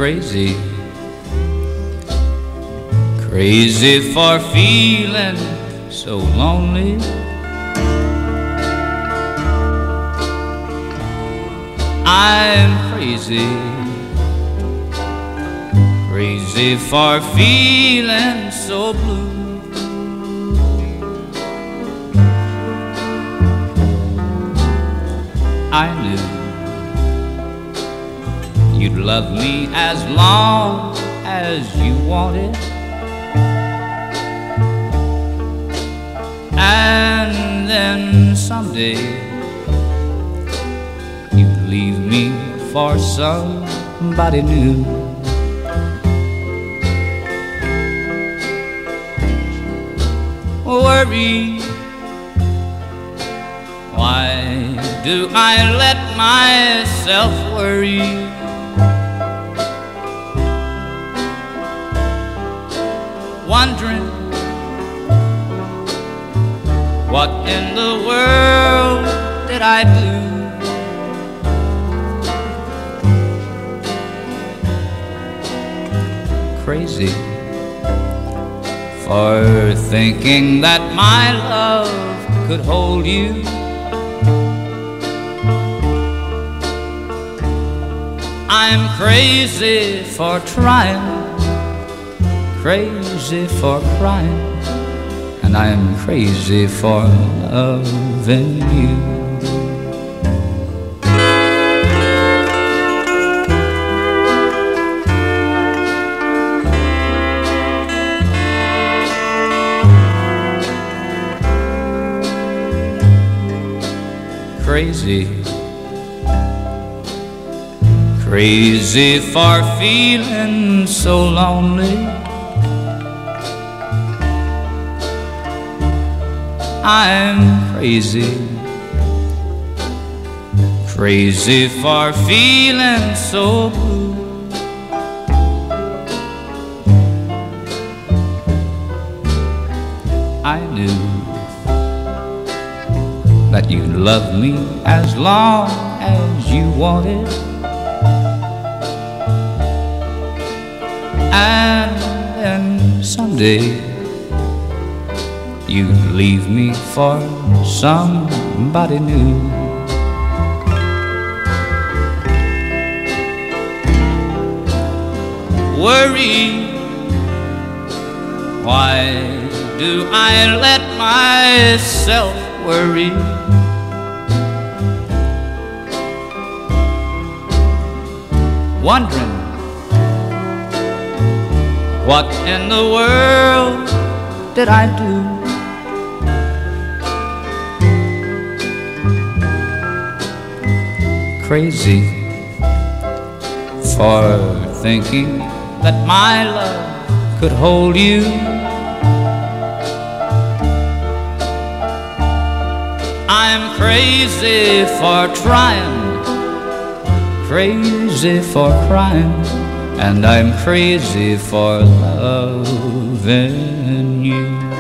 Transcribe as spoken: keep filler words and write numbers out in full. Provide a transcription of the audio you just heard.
crazy, crazy for feeling so lonely. I'm crazy, crazy for feeling so blue. I knew you'd love me as long as you wanted, and then someday you'd leave me for somebody new. Worry, why do I let myself worry? Wondering what in the world did I do? Crazy for thinking that my love could hold you. I'm crazy for trying, crazy for crying, and I'm crazy for loving you. Crazy, crazy for feeling so lonely. I'm crazy, crazy for feeling so blue. I knew that you loved me as long as you wanted, and then someday you'd leave me for somebody new. Worry, why do I let myself worry? Wondering what in the world did I do? Crazy for thinking that my love could hold you. I'm crazy for trying, crazy for crying, and I'm crazy for loving you.